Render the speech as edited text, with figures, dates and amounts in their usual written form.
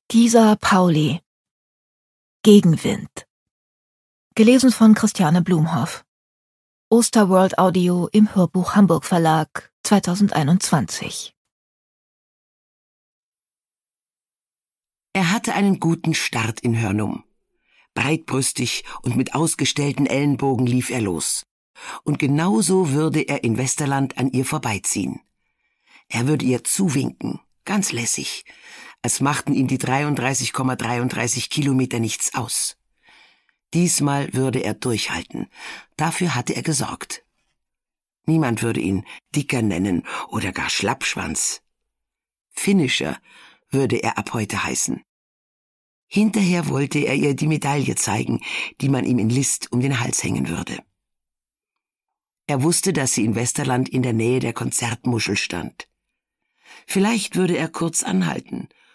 Gisa Pauli. Gegenwind. Gelesen von Christiane Blumhoff. Osterworld Audio im Hörbuch Hamburg Verlag 2021. Er hatte einen guten Start in Hörnum. Breitbrüstig und mit ausgestellten Ellenbogen lief er los. Und genauso würde er in Westerland an ihr vorbeiziehen. Er würde ihr zuwinken, ganz lässig, als machten ihm die 33,33 Kilometer nichts aus. Diesmal würde er durchhalten. Dafür hatte er gesorgt. Niemand würde ihn Dicker nennen oder gar Schlappschwanz. Finisher würde er ab heute heißen. Hinterher wollte er ihr die Medaille zeigen, die man ihm in List um den Hals hängen würde. Er wusste, dass sie in Westerland in der Nähe der Konzertmuschel stand. Vielleicht würde er kurz anhalten